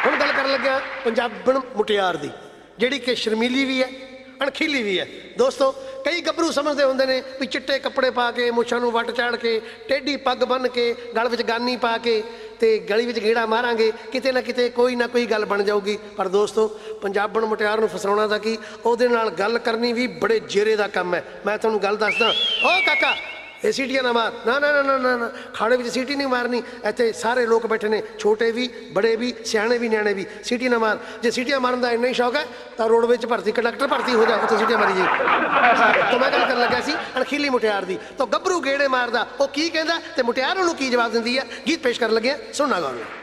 ਹੁਣ ਗੱਲ ਕਰਨ ਲੱਗਿਆ ਪੰਜਾਬਣ ਮੁਟਿਆਰ ਦੀ, ਜਿਹੜੀ ਕਿ ਸ਼ਰਮੀਲੀ ਵੀ ਹੈ, ਅਣਖੀਲੀ ਵੀ ਹੈ। ਦੋਸਤੋ, ਕਈ ਗੱਭਰੂ ਸਮਝਦੇ ਹੁੰਦੇ ਨੇ ਵੀ ਚਿੱਟੇ ਕੱਪੜੇ ਪਾ ਕੇ, ਮੁੱਛਾਂ ਨੂੰ ਵੱਟ ਚਾੜ ਕੇ, ਟੇਢੀ ਪੱਗ ਬੰਨ੍ਹ ਕੇ, ਗਲ ਵਿੱਚ ਗਾਨੀ ਪਾ ਕੇ ਤੇ ਗਲੀ ਵਿੱਚ ਗੇੜਾ ਮਾਰਾਂਗੇ, ਕਿਤੇ ਨਾ ਕਿਤੇ ਕੋਈ ਨਾ ਕੋਈ ਗੱਲ ਬਣ ਜਾਊਗੀ। ਪਰ ਦੋਸਤੋ, ਪੰਜਾਬਣ ਮੁਟਿਆਰ ਨੂੰ ਫਸਾਉਣਾ ਦਾ ਕੀ, ਉਹਦੇ ਨਾਲ ਗੱਲ ਕਰਨੀ ਵੀ ਬੜੇ ਜੇਰੇ ਦਾ ਕੰਮ ਹੈ। ਮੈਂ ਤੁਹਾਨੂੰ ਗੱਲ ਦੱਸਦਾ। ਓ ਕਾਕਾ, ਇਹ ਸੀਟੀਆਂ ਨਾ ਮਾਰ। ਨਾ ਨਾ ਨਾ ਨਾ ਨਾ, ਖਾੜੇ ਵਿੱਚ ਸੀਟੀ ਨਹੀਂ ਮਾਰਨੀ। ਇੱਥੇ ਸਾਰੇ ਲੋਕ ਬੈਠੇ ਨੇ, ਛੋਟੇ ਵੀ, ਬੜੇ ਵੀ, ਸਿਆਣੇ ਵੀ, ਨਿਆਣੇ ਵੀ। ਸੀਟੀ ਨਾ ਮਾਰ। ਜੇ ਸੀਟੀਆਂ ਮਾਰਨ ਦਾ ਇੰਨਾ ਹੀ ਸ਼ੌਕ ਹੈ ਤਾਂ ਰੋਡ ਵਿੱਚ ਭਰਤੀ, ਕੰਡਕਟਰ ਭਰਤੀ ਹੋ ਜਾ, ਉੱਥੇ ਸੀਟੀਆਂ ਮਾਰੀ ਜਾਈ। ਤਾਂ ਮੈਂ ਗੱਲ ਕਰਨ ਲੱਗਿਆ ਸੀ ਅਣਖੀਲੀ ਮੁਟਿਆਰ ਦੀ। ਤਾਂ ਗੱਭਰੂ ਗੇੜੇ ਮਾਰਦਾ, ਉਹ ਕੀ ਕਹਿੰਦਾ ਤੇ ਮੁਟਿਆਰ ਉਹਨੂੰ ਕੀ ਜਵਾਬ ਦਿੰਦੀ ਹੈ। ਗੀਤ ਪੇਸ਼ ਕਰਨ ਲੱਗਿਆ, ਸੁਣਨਾ ਗੌਰ ਨਾਲ।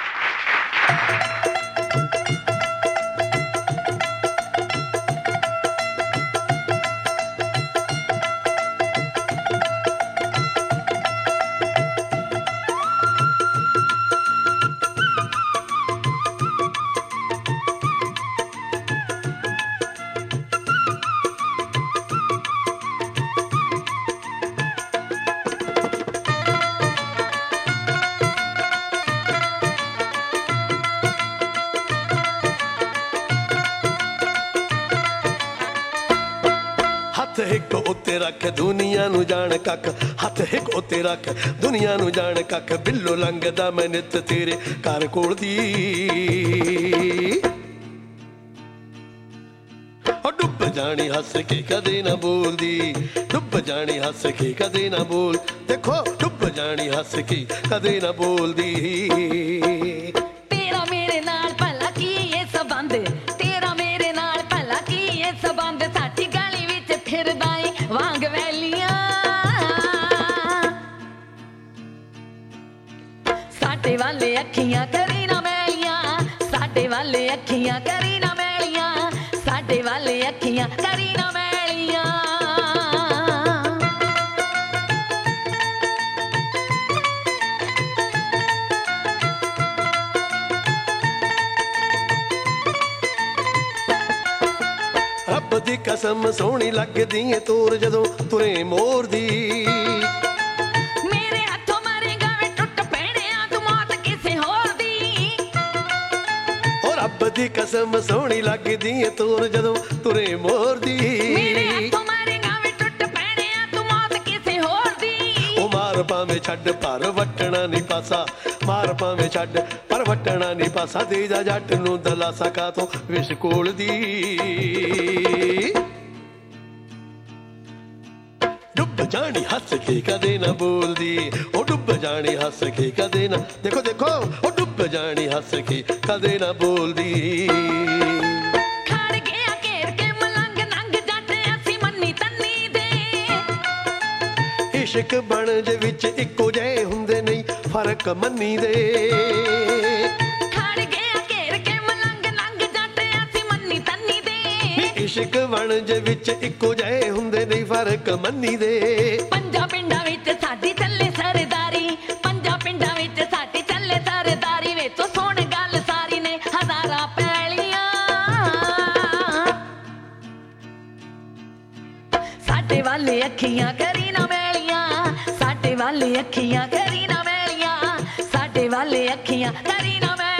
ਹੱਥ ਹਿੱਕ ਉੱਤੇ ਰੱਖ ਦੁਨੀਆ ਨੂੰ ਜਾਣ ਕੱਖ, ਹੱਥ ਹਿੱਕ ਉੱਤੇ ਰੱਖ ਦੁਨੀਆ ਨੂੰ ਜਾਣ ਕੱਖ। ਬਿੱਲੋ ਲੰਘਦਾ ਮੈਂ ਨਿੱਤ ਤੇਰੇ ਘਰ ਕੋਲ ਦੀ, ਉਹ ਡੁੱਬ ਜਾਣੀ ਹੱਸ ਕੇ ਕਦੇ ਨਾ ਬੋਲਦੀ, ਡੁੱਬ ਜਾਣੀ ਹੱਸ ਕੇ ਕਦੇ ਨਾ ਬੋਲ। ਦੇਖੋ, ਡੁੱਬ ਜਾਣੀ ਹੱਸ ਕੇ ਕਦੇ ਨਾ ਬੋਲਦੀ। ਤੇਰਾ ਮੇਰੇ ਨਾਲ ਭਲਾ ਕੀ ਇਹ ਸਬੰਧ, ਤੇਰਾ ਮੇਰੇ ਨਾਲ ਭਲਾ ਕੀ ਇਹ ਸਬੰਧ। ਸਾਡੀ ਗਲੀ ਵਿੱਚ ਫਿਰਦਾ ਏ ਵਾਂਗ ਵੈਲੀਆਂ, ਸਾਡੇ ਵਾਲੇ ਅੱਖੀਆਂ ਕਰੀ ਨਾ ਮੈਲੀਆਂ, ਸਾਡੇ ਵਾਲੇ ਅੱਖੀਆਂ ਕਰੀ ਨਾ ਮੈਲੀਆਂ, ਸਾਡੇ ਵਾਲੇ ਅੱਖੀਆਂ ਕਰੀ ਨਾ ਮੈਲੀਆਂ। ਰੱਬ ਦੀ ਕਸਮ ਸੋਹਣੀ ਲੱਗਦੀ ਏ ਤੋਰ ਜਦੋਂ ਤੁਰੇ ਮੋਰ ਦੀ। ਮੇਰੇ ਹੱਥੋਂ ਮਾਰੇਗਾ ਵੇ ਟੁੱਟ ਪੈਣਿਆ ਤੂੰ ਮੌਤ ਕਿਸੇ ਹੋਰ ਦੀ। ਉਹ ਰੱਬ ਦੀ ਕਸਮ ਸੋਹਣੀ ਲੱਗਦੀ ਏ ਤੋਰ ਜਦੋਂ ਤੁਰੇ ਮੋਰ ਦੀ। ਮੇਰੇ ਹੱਥੋਂ ਮਾਰੇਗਾ ਵੇ ਟੁੱਟ ਪੈਣਿਆ ਤੂੰ ਮੌਤ ਕਿਸੇ ਹੋਰ ਦੀ। ਉਹ ਮਾਰ ਭਾਵੇਂ ਛੱਡ ਪਰ ਵੱਟਣਾ ਨਹੀਂ ਪਾਸਾ, ਮਾਰ ਭਾਵੇਂ ਛੱਡ ਪਰ ਵੱਟਣਾ ਨਹੀਂ ਪਾਸਾ। ਦੇ ਜਾ ਜੱਟ ਨੂੰ ਦਲਾਸਾ ਕਾਤੋਂ ਵਿਸ਼ ਕੋਲ ਦੀ। ਡੁੱਬ ਜਾਣੀ ਹੱਸ ਕੇ ਕਦੇ ਨਾ ਬੋਲਦੀ, ਉਹ ਡੁੱਬ ਜਾਣੀ ਹੱਸ ਕੇ ਕਦੇ ਨਾ, ਦੇਖੋ ਦੇਖੋ, ਉਹ ਡੁੱਬ ਜਾਣੀ ਹੱਸ ਕੇ ਕਦੇ ਨਾ ਬੋਲਦੀ। ਖੜ ਗਿਆ ਘੇਰ ਕੇ ਮਲੰਗ ਨੰਗ ਜੱਟ ਅਸੀਂ ਮੰਨੀ ਤੰਨੀ ਦੇ। ਇਸ਼ਕ ਬਣਜ ਵਿੱਚ ਇੱਕੋ ਜਿਹੇ ਹੁੰਦੇ ਨਹੀਂ ਫਰਕ ਮੰਨੀ ਦੇ। ਖੜ ਗਿਆ ਘੇਰ ਕੇ ਮਲੰਗ ਨੰਗ ਜੱਟ ਅਸੀਂ ਮੰਨੀ ਤੰਨੀ ਦੇ। ਇਸ਼ਕ ਬਣਜ ਵਿੱਚ ਇੱਕੋ ਜਿਹੇ ਹੁੰਦੇ ਨਹੀਂ ਫਰਕ ਮੰਨੀ ਦੇ। ਪੰਜਾਂ ਪਿੰਡਾਂ ਵਿੱਚ ਸਾਡੀ ਚੱਲੇ ਸਰਦਾਰੀ, ਪੰਜਾਂ ਪਿੰਡਾਂ ਵਿੱਚ ਸਾਡੀ ਚੱਲੇ ਸਰਦਾਰੀ। ਵੇ ਤੂੰ ਸੁਣ ਗੱਲ ਸਾਰੀ ਨੇ ਹਜ਼ਾਰਾਂ ਪੈਲੀਆਂ, ਸਾਡੇ ਵਾਲੇ ਅੱਖੀਆਂ ਕਰੀ ਨਾ ਮੈਲੀਆਂ, ਸਾਡੇ ਵਾਲੇ ਅੱਖੀਆਂ ਕਰੀ ਨਾ ਮੈਲੀਆਂ, ਸਾਡੇ ਵਾਲੇ ਅੱਖੀਆਂ ਕਰੀ ਨਾ ਮੈਲੀਆਂ।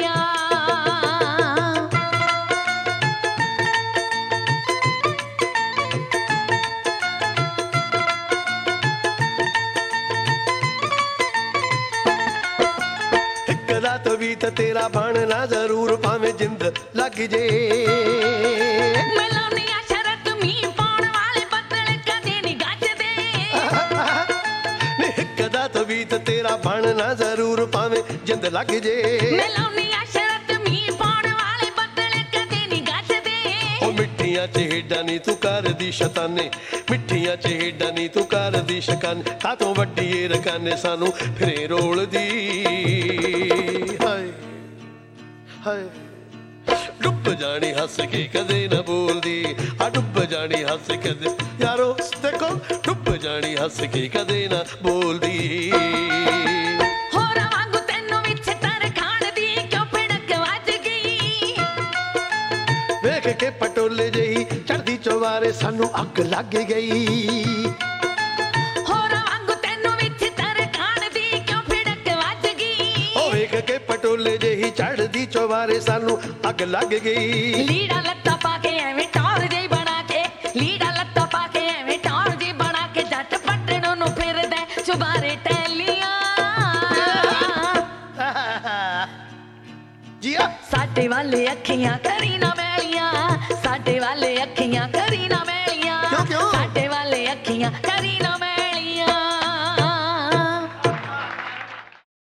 ਇੱਕ ਰਾਤ ਵੀ ਤਾਂ ਤੇਰਾ ਬਣਨਾ ਜ਼ਰੂਰ ਭਾਵੇਂ ਜਿੰਦ ਲੱਗ ਜੇ। ਮੈਂ ਲਾਉਣੀ ਆ ਸ਼ਰਤ ਮੀਂਹ ਪਾਉਣ ਵਾਲੇ ਬੱਦਲ ਕਦੇ ਨਹੀਂ ਗੱਜਦੇ। ਇੱਕ ਰਾਤ ਵੀ ਤਾਂ ਤੇਰਾ ਬਣਨਾ ਜ਼ਰੂਰ ਭਾਵੇਂ ਜਿੰਦ ਲੱਗ ਜੇ। ਮੈਂ ਲਾਉਣੀ ਆ ਸ਼ਰਤ ਮੀਂਹ ਪਾਉਣ ਵਾਲੇ ਬੱਦਲ ਕਦੇ ਨਹੀਂ ਗੱਜਦੇ। ਉਹ ਮਿੱਠੀਆਂ ਚ ਹੇਡਾਂ ਨੀ ਤੂੰ ਕਰਦੀ ਸ਼ਤਾਨੇ, ਮਿੱਠੀਆਂ ਚ ਹੇਡਾਂ ਨੀ ਤੂੰ ਕਰਦੀ ਸ਼ਕਾਨੇ। ਕਾਤੋਂ ਵੱਡੀ ਏ ਰਕਾਨੇ ਸਾਨੂੰ ਫਿਰੇ ਰੋਲਦੀ। ਹਾਏ ਹਾਏ, ਡੁੱਬ ਜਾਣੀ ਹੱਸ ਕੇ ਕਦੇ ਨਾ ਬੋਲਦੀ, ਆ ਡੁੱਬ ਜਾਣੀ ਹੱਸ ਕਦੇ, ਯਾਰੋ ਦੇਖੋ, ਡੁੱਬ ਜਾਣੀ ਹੱਸ ਕੇ ਕਦੇ ਨਾ ਬੋਲਦੀ। ਹੋਰਾਂ ਵਾਂਗੂ ਤੈਨੂੰ ਵਿੱਚ ਤਰ ਖਾਣ ਦੀ ਕਿਉਂ ਭਿੜਕ ਵੱਜ ਗਈ। ਵੇਖ ਕੇ ਪਟੋਲੇ ਜਿਹੀ ਚੜਦੀ ਚਵਾਰੇ ਸਾਨੂੰ ਅੱਗ ਲੱਗ ਗਈ। ਹੋਰਾਂ ਵਾਂਗੂ ਤੈਨੂੰ ਵਿੱਚ ਤਰ ਖਾਣ ਦੀ ਕਿਉਂ ਭਿੜਕ ਵੱਜ ਗਈ। ਉਹ ਵੇਖ ਕੇ ਪਟੋਲੇ ਬੋਲੇ ਜਿਹੀ ਚੜਦੀ ਚੁਬਾਰੇ ਸਾਨੂੰ ਅੱਗ ਲੱਗ ਗਈ। ਲੀੜਾ ਲੱਤਾ ਪਾ ਕੇ ਐਵੇਂ ਟੌਰ ਜਿਹੀ ਬਣਾ ਕੇ, ਲੀੜਾ ਲੱਤਾ ਪਾ ਕੇ ਐਵੇਂ ਟੌਰ ਜਿਹੀ ਬਣਾ ਕੇ ਜੱਟ ਪੱਟਣ ਨੂੰ ਫਿਰਦਾ ਚੁਬਾਰੇ ਟੈਲੀਆਂ। ਜੀਆ ਸਾਡੇ ਵਾਲੇ ਅੱਖੀਆਂ ਕਰੀ ਨਾ ਮੈਲੀਆਂ, ਸਾਡੇ ਵਾਲੇ ਅੱਖੀਆਂ ਕਰੀ ਨਾ ਮੈਲੀਆਂ, ਕਿਉਂ? ਸਾਡੇ ਵਾਲੇ ਅੱਖੀਆਂ ਕਰੀ ਨਾ